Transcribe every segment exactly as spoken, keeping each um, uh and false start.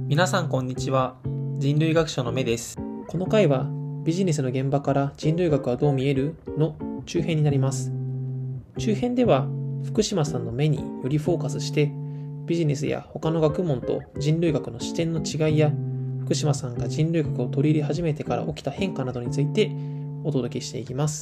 皆さんこんにちは。人類学者の目です。この回はビジネスの現場から人類学はどう見えるの中編になります。中編では福島さんの目によりフォーカスしてビジネスや他の学問と人類学の視点の違いや福島さんが人類学を取り入れ始めてから起きた変化などについてお届けしていきます。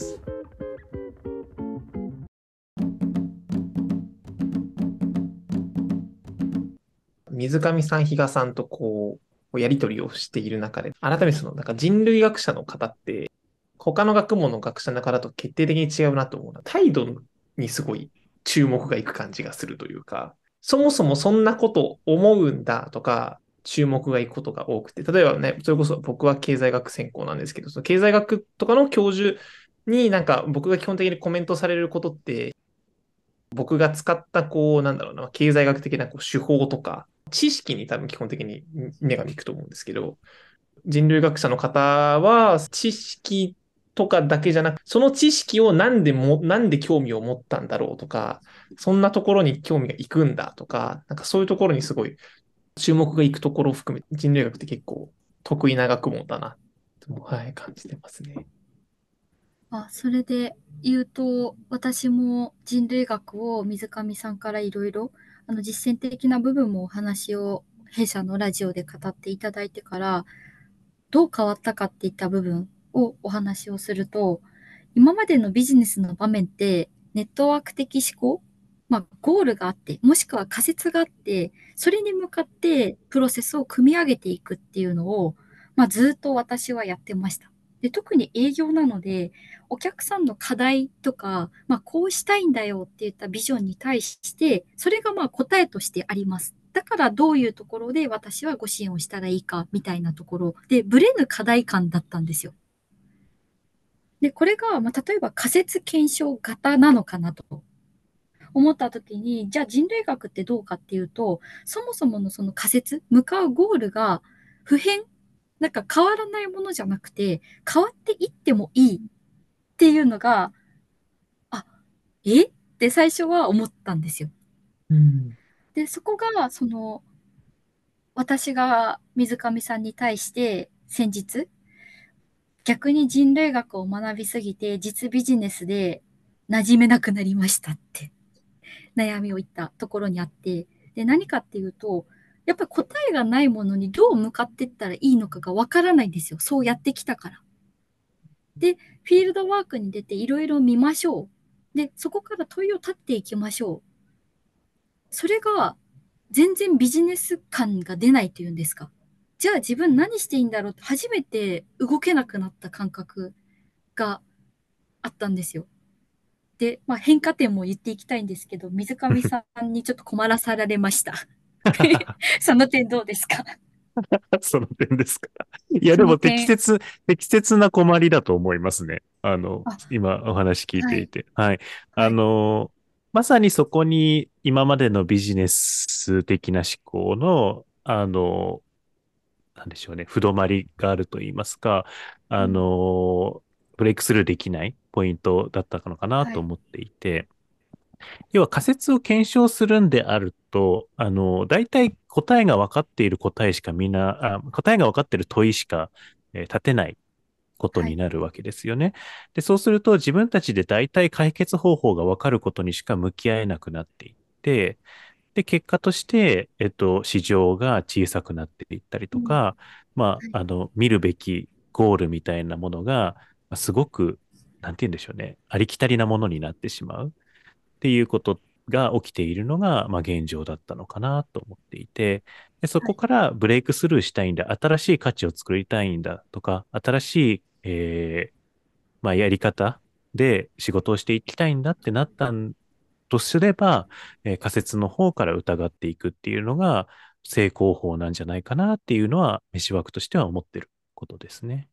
水上さん、比嘉さんとこう、やりとりをしている中で、改めてその、なんか人類学者の方って、他の学問の学者の方と決定的に違うなと思うのは、態度にすごい注目がいく感じがするというか、そもそもそんなこと思うんだとか、注目がいくことが多くて、例えばね、それこそ僕は経済学専攻なんですけど、その経済学とかの教授になんか僕が基本的にコメントされることって、僕が使ったこう、なんだろうな、経済学的なこう手法とか、知識に多分基本的に目が向くと思うんですけど、人類学者の方は知識とかだけじゃなく、その知識をなんでも、なんで興味を持ったんだろうとか、そんなところに興味がいくんだとか、なんかそういうところにすごい注目がいくところを含めて人類学って結構得意な学問だなと、はい、感じてますね。 あ、それで言うと、私も人類学を水上さんからいろいろ、あの、実践的な部分もお話を弊社のラジオで語っていただいてから、どう変わったかっていった部分をお話をすると、今までのビジネスの場面って、ネットワーク的思考、まあ、ゴールがあって、もしくは仮説があって、それに向かってプロセスを組み上げていくっていうのを、まあ、ずっと私はやってました。で、特に営業なので、お客さんの課題とか、まあ、こうしたいんだよっていったビジョンに対して、それがまあ答えとしてあります。だからどういうところで私はご支援をしたらいいかみたいなところで、ブレぬ課題感だったんですよ。で、これが、まあ、例えば仮説検証型なのかなと思った時に、じゃあ人類学ってどうかっていうと、そもそものその仮説、向かうゴールが普遍、なんか変わらないものじゃなくて、変わっていってもいいっていうのが、あ、えって最初は思ったんですよ。 うん。 で、そこが、その、私が水上さんに対して先日、逆に人類学を学びすぎて実ビジネスで馴染めなくなりましたって悩みを言ったところにあって、で、何かっていうと、やっぱり答えがないものにどう向かっていったらいいのかがわからないんですよ。そうやってきたから。で、フィールドワークに出ていろいろ見ましょう。で、そこから問いを立っていきましょう。それが全然ビジネス感が出ないというんですか。じゃあ自分何していいんだろうって初めて動けなくなった感覚があったんですよ。で、まあ、変化点も言っていきたいんですけど、水上さんにちょっと困らされました。その点どうですか？ その点ですか。いや、 そでも適の点。 切、適切な困りだと思いますね。あの、 あ、 今お話聞いはい、 ていて。はい。あはい、 の、まさにそこに今までのビジネス的な思考の、あの、なんでしょうね、不止まりがあると言いますか、あうん、 の、ブレイクスルーできないポイントだったのかなはい、 と思っていて、要は仮説を検証するんであると、あの、大体答えが分かっている答えしかみんな、あ、答えが分かっている問いしか、えー立てないことはい、 になるわけですよね。で、そうすると自分たちで大体解決方法が分かることにしか向き合えなくなっていって、で、結果として、えっと、市場が小さくなっていったりうん、 とか、まあ、 はい、 あの、見るべきゴールみたいなものが、まあすごく、なんて言うんでしょうね、ありきたりなものになってしまう。っていうことが起きているのが、まあ、現状だったのかなと思っていて、で、そはい、 こからブレイクスルーしたいんだ、新しい価値を作りたいんだとか、新しい、えーまあ、やり方で仕事をしていきたいんだってなったんとすれば、えー仮説の方から疑っていくっていうのが成功法なんじゃないかなっていうのは、メシワークとしては思ってることですね。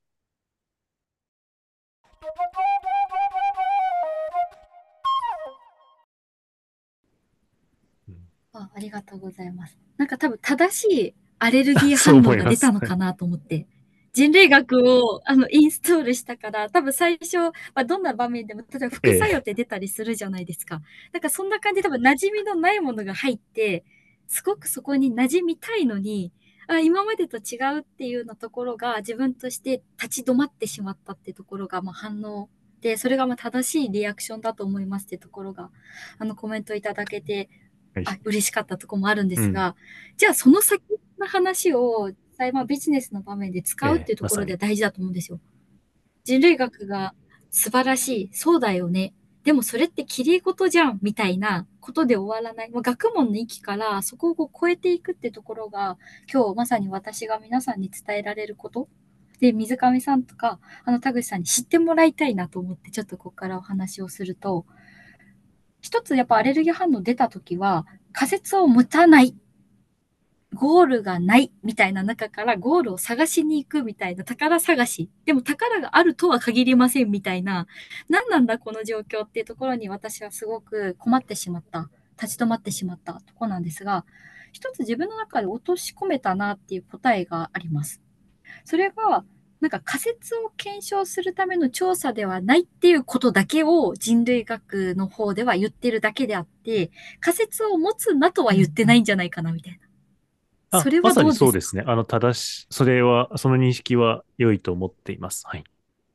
うん。 あ、ありがとうございます。なんか多分正しいアレルギーそう反応が出た思います。はい。 のかなと思って。人類学をあのインストールしたから、多分最初、まあ、どんな場面でも、例えば副作用っええ。 て出たりするじゃないですか。なんかそんな感じで多分馴染みのないものが入って、すごくそこに馴染みたいのに、 あ、今までと違うっていうようなところが自分として立ち止まってしまったっていうところが、まあ、反応で、それがまあ正しいリアクションだと思いますっていうところが、あのコメントいただけて、 はい。 あ、嬉しかったところもあるんでうん。 すが、じゃあその先の話を実際まあビジネスの場面で使うってええ、 いうところでまさに。 は大事だと思うんですよ。人類学が素晴らしい。そうだよね。でもそれって綺麗事じゃんみたいなことで終わらない。まあ、学問の域からそこをこう超えていくってところが、今日まさに私が皆さんに伝えられること。で、水上さんとか、あの田口さんに知ってもらいたいなと思って、ちょっとここからお話をすると、一つやっぱアレルギー反応出たときは、仮説を持たない、ゴールがないみたいな中からゴールを探しに行くみたいな宝探し。でも宝があるとは限りませんみたいな、何なんだこの状況っていうところに私はすごく困ってしまった。立ち止まってしまったところなんですが、一つ自分の中で落とし込めたなっていう答えがあります。それが、なんか仮説を検証するための調査ではないっていうことだけを人類学の方では言ってるだけであって、仮説を持つなとは言ってないんじゃないかなみたいな。そあ、 れはまさにどうですか？ そうですね。あの、正し、それは、その認識は良いと思っています。はい。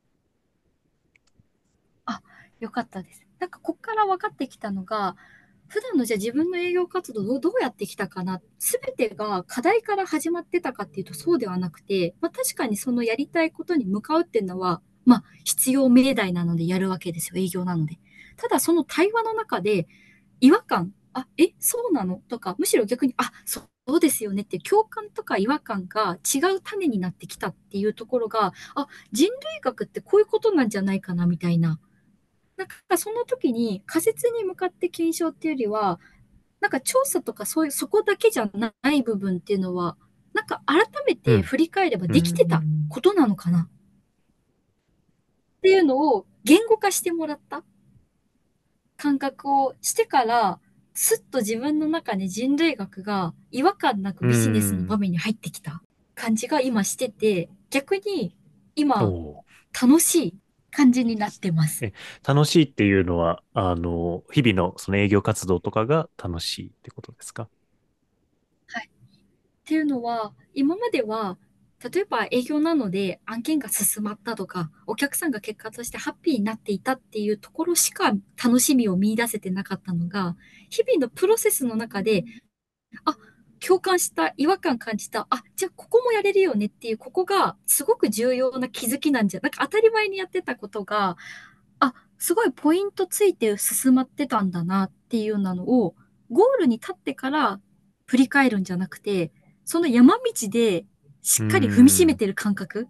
あ、よかったです。なんかこっから分かってきたのが、普段のじゃあ自分の営業活動をどうやってきたかな、すべてが課題から始まってたかっていうとそうではなくて、まあ確かにそのやりたいことに向かうっていうのは、まあ必要命題なのでやるわけですよ、営業なので。ただその対話の中で違和感、あ、え、そうなのとか、むしろ逆に、あ、そうですよねっていう共感とか違和感が違う種になってきたっていうところが、あ、人類学ってこういうことなんじゃないかなみたいな。なんかその時に仮説に向かって検証っていうよりは、なんか調査とかそういう、そこだけじゃない部分っていうのは、なんか改めうん。 て振り返ればうん。 できてたことなのかなっていうのを言語化してもらった感覚をしてから、すっと自分の中に人類学が違和感なくうビジネスの場ん。 面に入ってきた感じが今してて、逆に今おー。 楽しい感じになってます。 え、楽しいっていうのは、あの、日々のその営業活動とかが楽しいってことですか？ はい。っていうのは、今までは、例えば営業なので案件が進まったとか、お客さんが結果としてハッピーになっていたっていうところしか楽しみを見出せてなかったのが、日々のプロセスの中で、あ、共感した、違和感感じた、あ、じゃあここもやれるよねっていう、ここがすごく重要な気づきなんじゃ、なんか当たり前にやってたことが、あ、すごいポイントついて進まってたんだなっていうようなのを、ゴールに立ってから振り返るんじゃなくて、その山道でしうーっかり踏みしめん。 てる感覚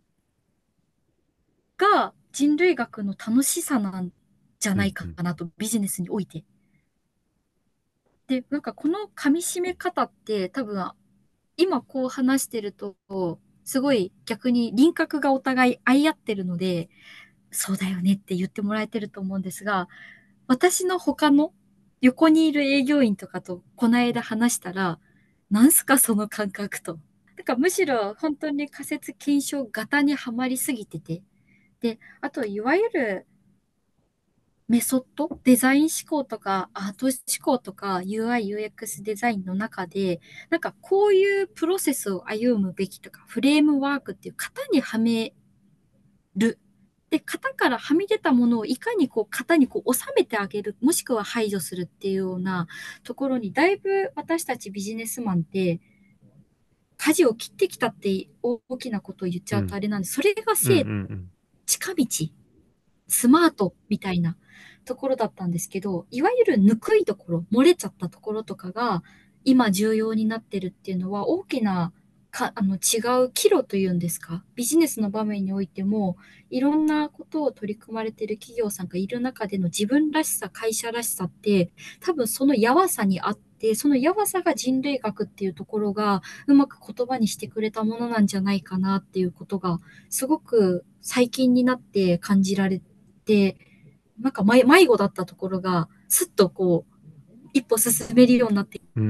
が人類学の楽しさなんじゃないかうんうん。 なと、ビジネスにおいて。で、なんかこの噛み締め方って多分今こう話してると、すごい逆に輪郭がお互い合い合ってるので、そうだよねって言ってもらえてると思うんですが、私の他の横にいる営業員とかとこの間話したら、なんすかその感覚と。なんかむしろ本当に仮説検証型にはまりすぎてて。で、あといわゆるメソッド、デザイン思考とかアート思考とか ユーアイ、ユーエックス デザインの中で、なんかこういうプロセスを歩むべきとか、フレームワークっていう型にはめる。で、型からはみ出たものをいかにこう型にこう収めてあげる、もしくは排除するっていうようなところに、だいぶ私たちビジネスマンって舵を切ってきたって大きなことを言っちゃうとうん。 あれなんです。それがうん。う正、 ん。 近道、スマートみたいなところだったんですけど、いわゆるぬくいところ、漏れちゃったところとかが今重要になってるっていうのは大きなかあの違う岐路というんですか、ビジネスの場面においてもいろんなことを取り組まれている企業さんがいる中での自分らしさ、会社らしさって多分そのやわさにあって、そのやわさが人類学っていうところがうまく言葉にしてくれたものなんじゃないかなっていうことがすごく最近になって感じられて、なんか迷迷子だったところが、すっとこう、一歩進めるようになってうん。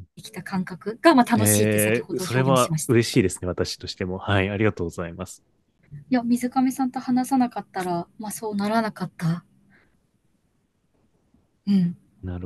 きた感覚が、まあ楽しいって先えー、 ほどそれは表現しました。 嬉しいですね。私としても。はい。ありがとうございます。 いや、水上さんと話さなかったら、まあそうならなかった。うん。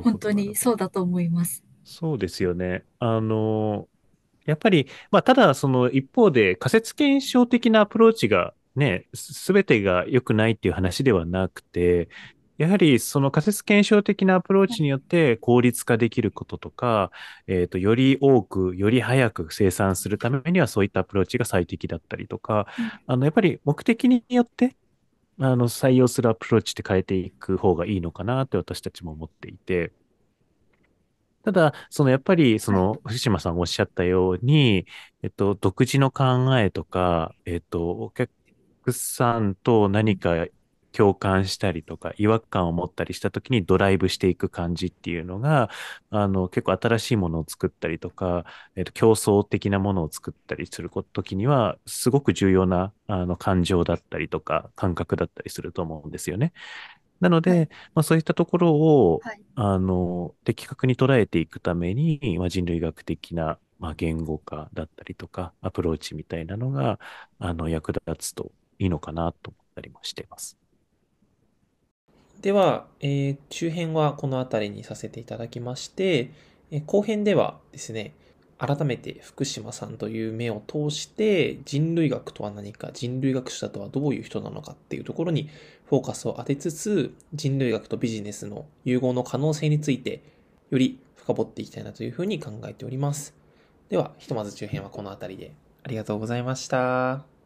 なるほど、 本当なるほど。 にそうだと思います。 そうですよね。あの、 やっぱり、まあ、ただ、その一方で仮説検証的なアプローチがね、すべてが良くないっていう話ではなくて、やはりその仮説検証的なアプローチによって効率化できることとか、えっと、より多く、より早く生産するためにはそういったアプローチが最適だったりとか、 うん、 あの、やっぱり目的によって、あの、採用するアプローチって変えていく方がいいのかなって私たちも思っていて、ただ、そのやっぱり、そはい。 の、藤島さんがおっしゃったように、えっと、独自の考えとか、えっと、お客さんとうん、 何か共感したりとか、違和感を持ったりしたときにドライブしていく感じっていうのが、あの、結構新しいものを作ったりとか、えっと、競争的なものを作ったりするときには、すごく重要な、あの、感情だったりとか、感覚だったりすると思うんですよね。なのはい。 で、まあ、そういったところを、 はい。 あの、的確に捉えていくために、まあ、人類学的な、まあ、言語化だったりとか、アプローチみたいなのが、あの、役立つといいのかなと思ったりもしています。 では、えー中編はこの辺りにさせていただきまして、えー後編ではですね、改めて福島さんという目を通して人類学とは何か、人類学者とはどういう人なのかっていうところにフォーカスを当てつつ、人類学とビジネスの融合の可能性についてより深掘っていきたいなというふうに考えております。では、ひとまず中編はこの辺りでありがとうございました。